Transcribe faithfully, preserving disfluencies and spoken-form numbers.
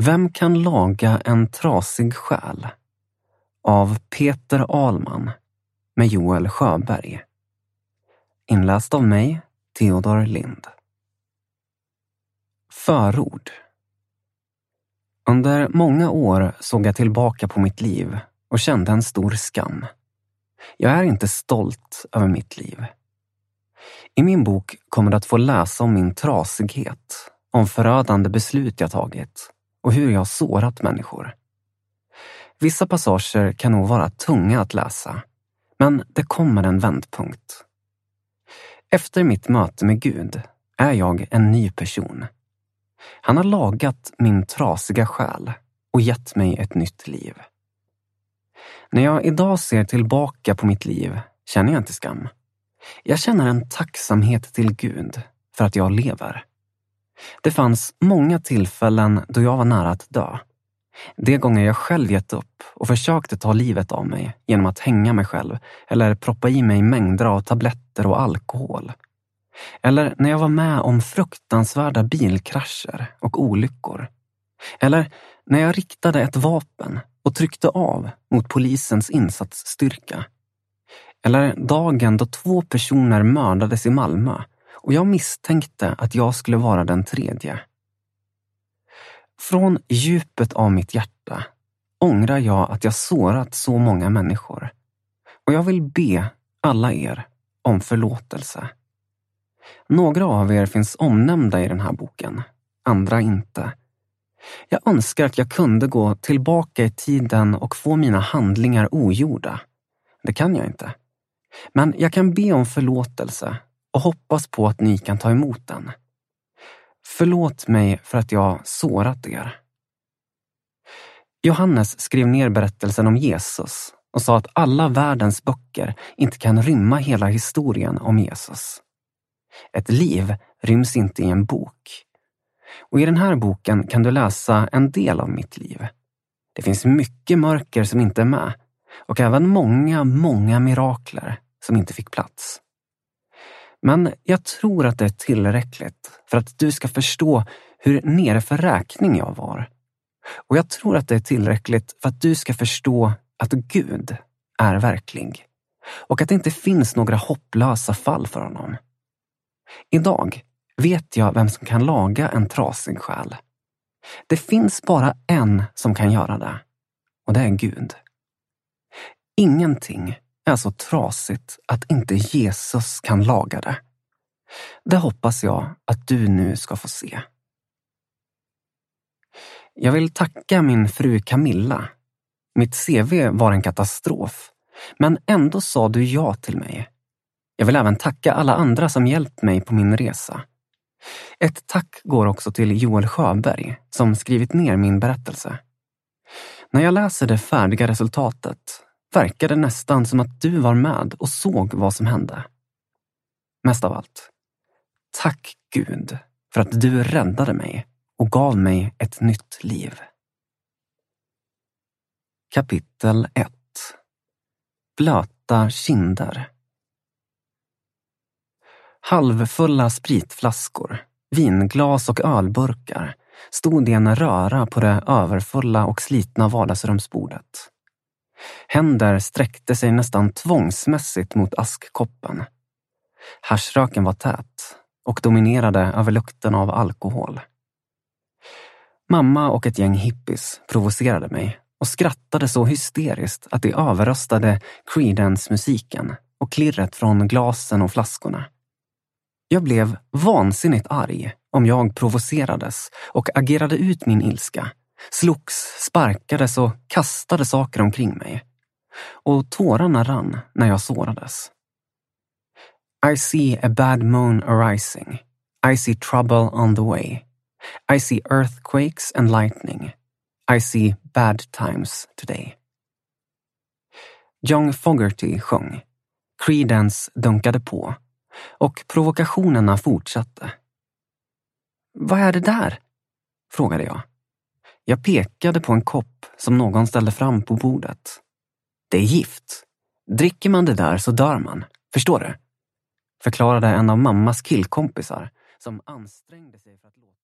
Vem kan laga en trasig själ? Av Peter Ahlman med Joel Sjöberg. Inläst av mig, Theodor Lind. Förord. Under många år såg jag tillbaka på mitt liv och kände en stor skam. Jag är inte stolt över mitt liv. I min bok kommer du att få läsa om min trasighet, om förödande beslut jag tagit och hur jag har sårat människor. Vissa passager kan nog vara tunga att läsa, men det kommer en vändpunkt. Efter mitt möte med Gud är jag en ny person. Han har lagat min trasiga själ och gett mig ett nytt liv. När jag idag ser tillbaka på mitt liv känner jag inte skam. Jag känner en tacksamhet till Gud för att jag lever. Det fanns många tillfällen då jag var nära att dö. De gånger jag själv gett upp och försökte ta livet av mig genom att hänga mig själv eller proppa i mig mängder av tabletter och alkohol. Eller när jag var med om fruktansvärda bilkrascher och olyckor. Eller när jag riktade ett vapen och tryckte av mot polisens insatsstyrka. Eller dagen då två personer mördades i Malmö och jag misstänkte att jag skulle vara den tredje. Från djupet av mitt hjärta ångrar jag att jag sårat så många människor. Och jag vill be alla er om förlåtelse. Några av er finns omnämnda i den här boken, andra inte. Jag önskar att jag kunde gå tillbaka i tiden och få mina handlingar ogjorda. Det kan jag inte. Men jag kan be om förlåtelse och hoppas på att ni kan ta emot den. Förlåt mig för att jag sårat er. Johannes skrev ner berättelsen om Jesus och sa att alla världens böcker inte kan rymma hela historien om Jesus. Ett liv ryms inte i en bok. Och i den här boken kan du läsa en del av mitt liv. Det finns mycket mörker som inte är med och även många, många mirakler som inte fick plats. Men jag tror att det är tillräckligt för att du ska förstå hur nere för räkning jag var. Och jag tror att det är tillräckligt för att du ska förstå att Gud är verklig. Och att det inte finns några hopplösa fall för honom. Idag vet jag vem som kan laga en trasig själ. Det finns bara en som kan göra det. Och det är Gud. Ingenting är så trasigt att inte Jesus kan laga det. Det hoppas jag att du nu ska få se. Jag vill tacka min fru Camilla. Mitt C V var en katastrof, men ändå sa du ja till mig. Jag vill även tacka alla andra som hjälpt mig på min resa. Ett tack går också till Joel Sjöberg som skrivit ner min berättelse. När jag läser det färdiga resultatet verkar det nästan som att du var med och såg vad som hände. Mest av allt, tack Gud för att du räddade mig och gav mig ett nytt liv. Kapitel ett. Blöta kinder. Halvfulla spritflaskor, vinglas och ölburkar stod i en röra på det överfulla och slitna vardagsrumsbordet. Händer sträckte sig nästan tvångsmässigt mot askkoppen. Haschröken var tät och dominerade över lukten av alkohol. Mamma och ett gäng hippies provocerade mig och skrattade så hysteriskt att de överröstade Creedence-musiken och klirret från glasen och flaskorna. Jag blev vansinnigt arg om jag provocerades och agerade ut min ilska, slogs, sparkades och kastade saker omkring mig. Och tårarna rann när jag sårades. I see a bad moon arising. I see trouble on the way. I see earthquakes and lightning. I see bad times today. John Fogerty sjöng. Creedence dunkade på. Och provokationerna fortsatte. Vad är det där? Frågade jag. Jag pekade på en kopp som någon ställde fram på bordet. Det är gift. Dricker man det där så dör man. Förstår du? Förklarade en av mammas killkompisar som ansträngde sig för att låta